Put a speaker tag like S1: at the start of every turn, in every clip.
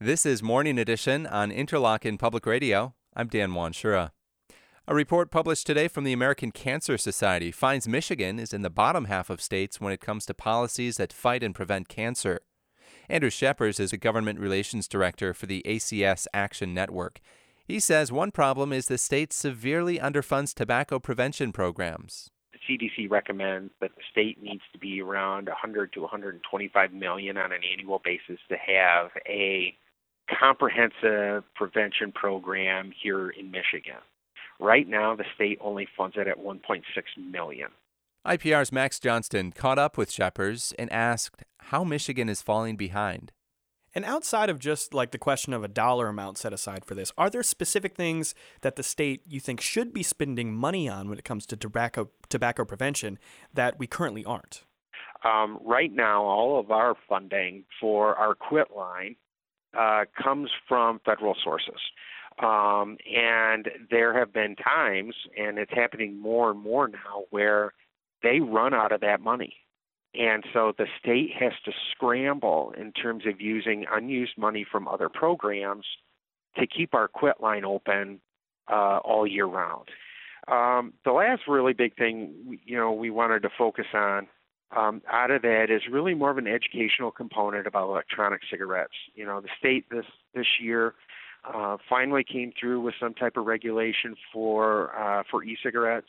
S1: This is Morning Edition on Interlochen Public Radio. I'm Dan Wanshura. A report published today from the American Cancer Society finds Michigan is in the bottom half of states when it comes to policies that fight and prevent cancer. Andrew Scheppers is a government relations director for the ACS Action Network. He says one problem is the state severely underfunds tobacco prevention programs.
S2: The CDC recommends that the state needs to be around 100 to 125 million on an annual basis to have a comprehensive prevention program here in Michigan. Right now, the state only funds it at 1.6 million.
S1: IPR's Max Johnston caught up with Scheppers and asked how Michigan is falling behind.
S3: And outside of just like the question of a dollar amount set aside for this, are there specific things that the state you think should be spending money on when it comes to tobacco prevention that we currently aren't?
S2: Right now, all of our funding for our quit line comes from federal sources. And there have been times, and it's happening more and more now, where they run out of that money. And so the state has to scramble in terms of using unused money from other programs to keep our quit line open all year round. The last really big thing, we wanted to focus on out of that is really more of an educational component about electronic cigarettes. The state this year finally came through with some type of regulation for e-cigarettes.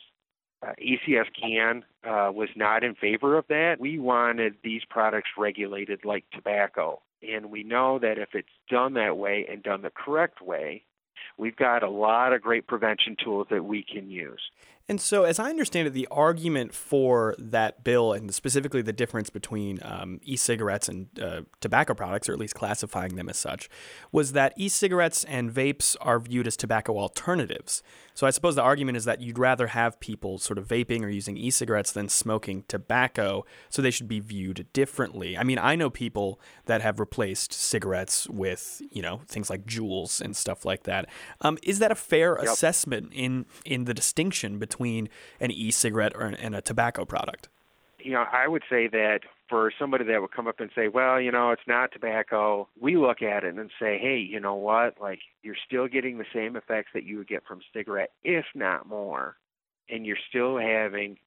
S2: ACS CAN was not in favor of that. We wanted these products regulated like tobacco. And we know that if it's done that way and done the correct way, we've got a lot of great prevention tools that we can use.
S3: And so, as I understand it, the argument for that bill, and specifically the difference between e-cigarettes and tobacco products, or at least classifying them as such, was that e-cigarettes and vapes are viewed as tobacco alternatives. So I suppose the argument is that you'd rather have people sort of vaping or using e-cigarettes than smoking tobacco, so they should be viewed differently. I mean, I know people that have replaced cigarettes with, things like Juuls and stuff like that. Is that a fair assessment in the distinction between an e-cigarette and a tobacco product?
S2: I would say that for somebody that would come up and say, well, it's not tobacco, we look at it and say, hey, you know what? Like, you're still getting the same effects that you would get from cigarette, if not more, and you're still having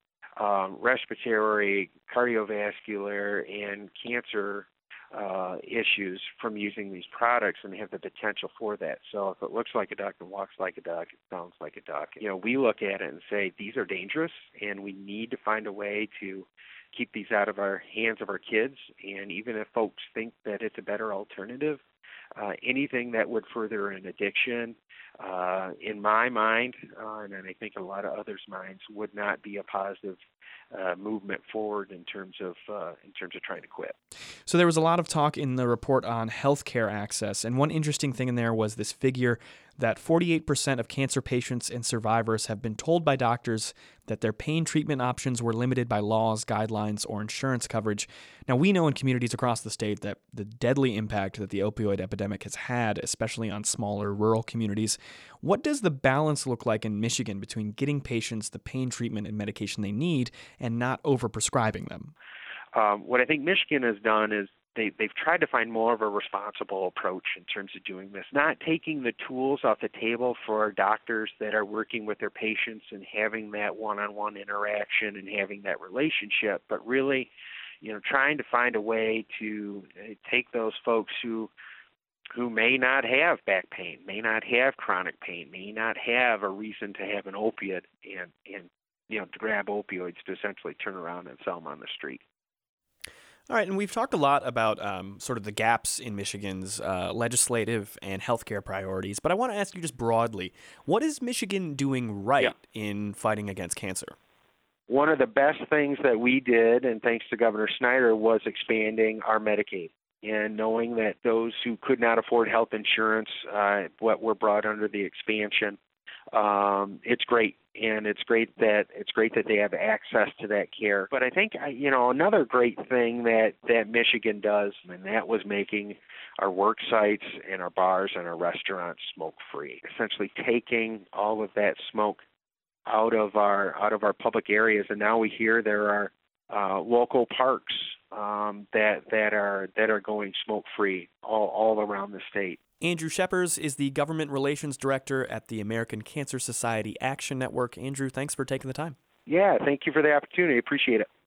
S2: respiratory, cardiovascular, and cancer issues from using these products, and they have the potential for that. So if it looks like a duck and walks like a duck, it sounds like a duck. We look at it and say these are dangerous, and we need to find a way to keep these out of our hands of our kids. And even if folks think that it's a better alternative, anything that would further an addiction, in my mind, and I think a lot of others' minds, would not be a positive movement forward in terms of trying to quit.
S3: So there was a lot of talk in the report on healthcare access, and one interesting thing in there was this figure that 48% of cancer patients and survivors have been told by doctors that their pain treatment options were limited by laws, guidelines, or insurance coverage. Now, we know in communities across the state that the deadly impact that the opioid epidemic has had, especially on smaller rural communities. What does the balance look like in Michigan between getting patients the pain treatment and medication they need and not overprescribing them?
S2: What I think Michigan has done is they've tried to find more of a responsible approach in terms of doing this, not taking the tools off the table for doctors that are working with their patients and having that one-on-one interaction and having that relationship, but really, trying to find a way to take those folks who may not have back pain, may not have chronic pain, may not have a reason to have an opiate and to grab opioids to essentially turn around and sell them on the street.
S3: All right, and we've talked a lot about sort of the gaps in Michigan's legislative and healthcare priorities, but I want to ask you just broadly, what is Michigan doing right in fighting against cancer?
S2: One of the best things that we did, and thanks to Governor Snyder, was expanding our Medicaid. And knowing that those who could not afford health insurance what were brought under the expansion, it's great. And it's great that they have access to that care. But I think another great thing that Michigan does, and that was making our work sites and our bars and our restaurants smoke free. Essentially taking all of that smoke out of our public areas. And now we hear there are local parks that are going smoke free all around the state.
S3: Andrew Scheppers is the Government Relations Director at the American Cancer Society Action Network. Andrew, thanks for taking the time.
S2: Yeah, thank you for the opportunity. Appreciate it.